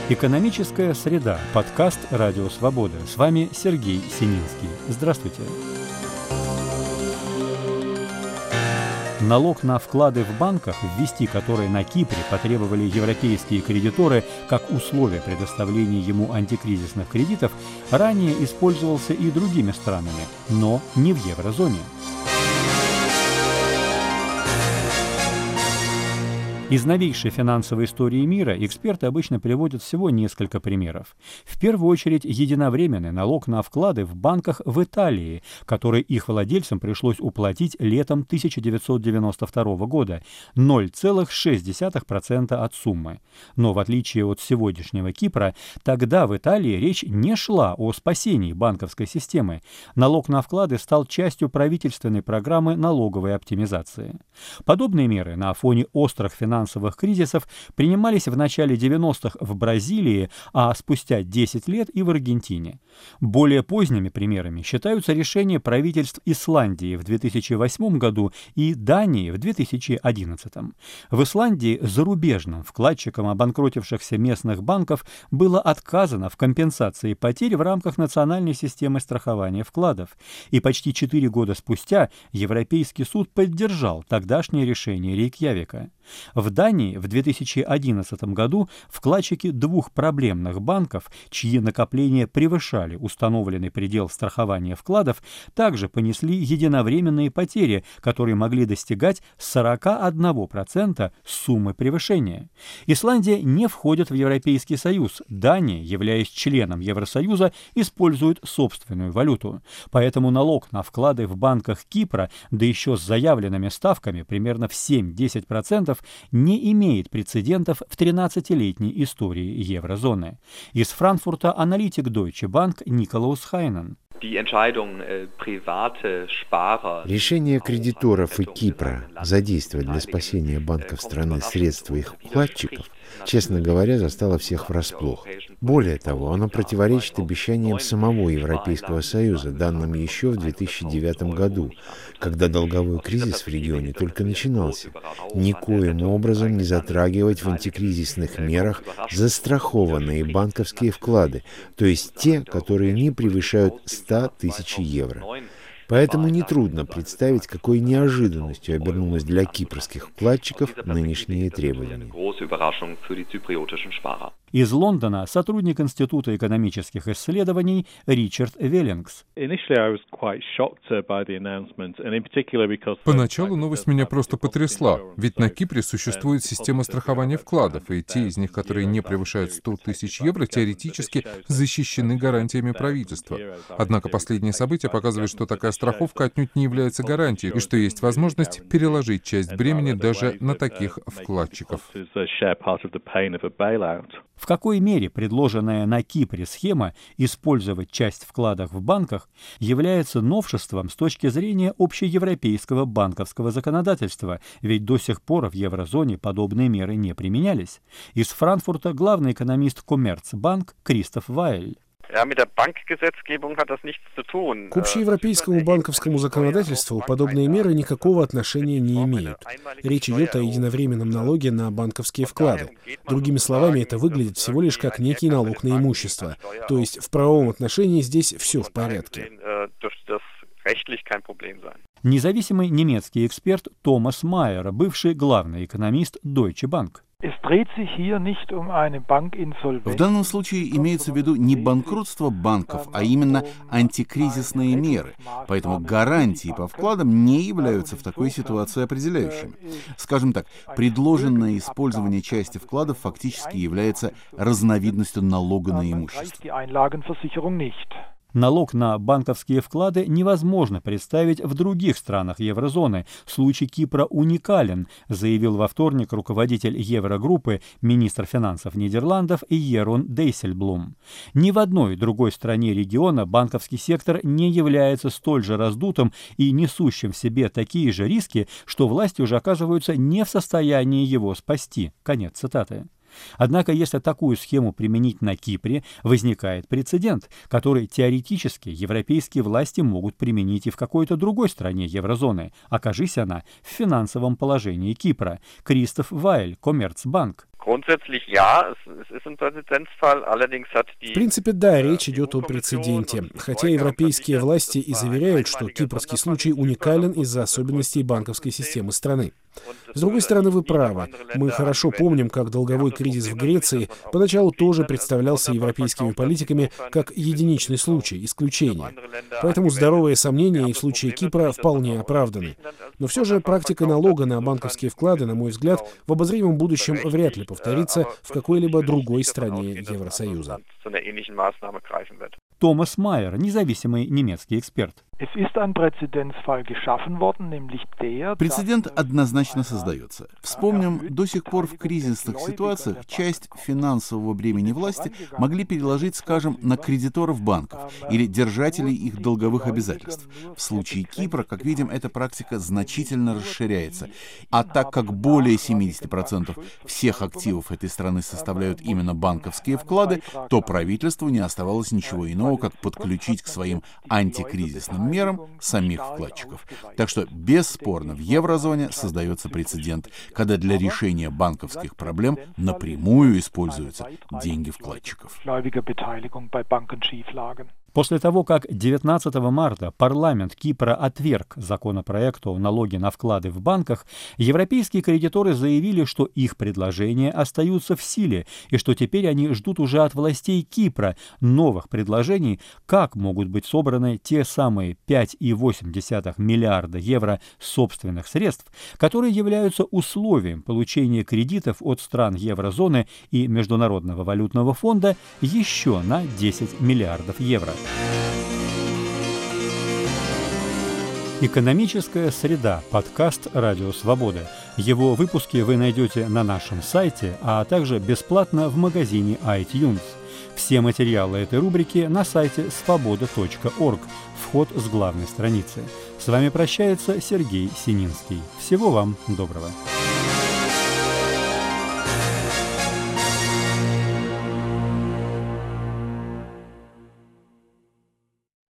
Экономическая среда. Подкаст «Радио Свобода». С вами Сергей Сининский. Здравствуйте. Налог на вклады в банках, ввести который на Кипре потребовали европейские кредиторы как условие предоставления ему антикризисных кредитов, ранее использовался и другими странами, но не в еврозоне. Из новейшей финансовой истории мира эксперты обычно приводят всего несколько примеров. В первую очередь, единовременный налог на вклады в банках в Италии, который их владельцам пришлось уплатить летом 1992 года, 0,6% от суммы. Но в отличие от сегодняшнего Кипра, тогда в Италии речь не шла о спасении банковской системы. Налог на вклады стал частью правительственной программы налоговой оптимизации. Подобные меры на фоне острых финансовых кризисов принимались в начале 90-х в Бразилии, а спустя 10 лет и в Аргентине. Более поздними примерами считаются решения правительств Исландии в 2008 году и Дании в 2011. В Исландии зарубежным вкладчикам обанкротившихся местных банков было отказано в компенсации потерь в рамках национальной системы страхования вкладов. И почти 4 года спустя Европейский суд поддержал тогдашнее решение Рейкьявика. В Дании в 2011 году вкладчики двух проблемных банков, чьи накопления превышали установленный предел страхования вкладов, также понесли единовременные потери, которые могли достигать 41% суммы превышения. Исландия не входит в Европейский Союз. Дания, являясь членом Евросоюза, использует собственную валюту. Поэтому налог на вклады в банках Кипра, да еще с заявленными ставками примерно в 7-10%, не имеет прецедентов в 13-летней истории еврозоны. Из Франкфурта аналитик Deutsche Bank Николаус Хайнен. Решение кредиторов и Кипра задействовать для спасения банков страны средства их вкладчиков, честно говоря, застало всех врасплох. Более того, оно противоречит обещаниям самого Европейского Союза, данным еще в 2009 году, когда долговой кризис в регионе только начинался. Никоим образом не затрагивать в антикризисных мерах застрахованные банковские вклады, то есть те, которые не превышают 100 тысяч евро. Поэтому нетрудно представить, какой неожиданностью обернулось для кипрских вкладчиков нынешние требования. Из Лондона сотрудник Института экономических исследований Ричард Веллингс. Поначалу новость меня просто потрясла, ведь на Кипре существует система страхования вкладов, и те из них, которые не превышают 100 тысяч евро, теоретически защищены гарантиями правительства. Однако последние события показывают, что такая страховка отнюдь не является гарантией, и что есть возможность переложить часть бремени даже на таких вкладчиков. В какой мере предложенная на Кипре схема использовать часть вкладов в банках является новшеством с точки зрения общеевропейского банковского законодательства, ведь до сих пор в еврозоне подобные меры не применялись? Из Франкфурта главный экономист Коммерцбанк Кристоф Вайль. К общеевропейскому банковскому законодательству подобные меры никакого отношения не имеют. Речь идет о единовременном налоге на банковские вклады. Другими словами, это выглядит всего лишь как некий налог на имущество. То есть в правовом отношении здесь все в порядке. Независимый немецкий эксперт Томас Майер, бывший главный экономист Deutsche Bank. В данном случае имеется в виду не банкротство банков, а именно антикризисные меры. Поэтому гарантии по вкладам не являются в такой ситуации определяющими. Скажем так, предложенное использование части вкладов фактически является разновидностью налога на имущество. Налог на банковские вклады невозможно представить в других странах еврозоны. Случай Кипра уникален, заявил во вторник руководитель Еврогруппы, министр финансов Нидерландов Ерон Дейсельблум. Ни в одной другой стране региона банковский сектор не является столь же раздутым и несущим в себе такие же риски, что власти уже оказываются не в состоянии его спасти. Конец цитаты. Однако, если такую схему применить на Кипре, возникает прецедент, который теоретически европейские власти могут применить и в какой-то другой стране еврозоны, окажись она в финансовом положении Кипра. Кристоф Вайль, Коммерцбанк. В принципе, да, речь идет о прецеденте. Хотя европейские власти и заверяют, что кипрский случай уникален из-за особенностей банковской системы страны. С другой стороны, вы правы. Мы хорошо помним, как долговой кризис в Греции поначалу тоже представлялся европейскими политиками как единичный случай, исключение. Поэтому здоровые сомнения и в случае Кипра вполне оправданы. Но все же практика налога на банковские вклады, на мой взгляд, в обозримом будущем вряд ли повторится в какой-либо другой стране Евросоюза. Томас Майер, независимый немецкий эксперт. Прецедент однозначно создается. Вспомним, до сих пор в кризисных ситуациях часть финансового бремени власти могли переложить, скажем, на кредиторов банков или держателей их долговых обязательств. В случае Кипра, как видим, эта практика значительно расширяется. А так как более 70% всех активов этой страны составляют именно банковские вклады, то правительству не оставалось ничего иного, как подключить к своим антикризисным мерам самих вкладчиков. Так что, бесспорно, в еврозоне создается прецедент, когда для решения банковских проблем напрямую используются деньги вкладчиков. После того, как 19 марта парламент Кипра отверг законопроект о налоге на вклады в банках, европейские кредиторы заявили, что их предложения остаются в силе и что теперь они ждут уже от властей Кипра новых предложений, как могут быть собраны те самые 5,8 миллиарда евро собственных средств, которые являются условием получения кредитов от стран еврозоны и Международного валютного фонда еще на 10 миллиардов евро. «Экономическая среда» – подкаст «Радио Свобода». Его выпуски вы найдете на нашем сайте, а также бесплатно в магазине iTunes. Все материалы этой рубрики на сайте svoboda.org, вход с главной страницы. С вами прощается Сергей Сининский. Всего вам доброго.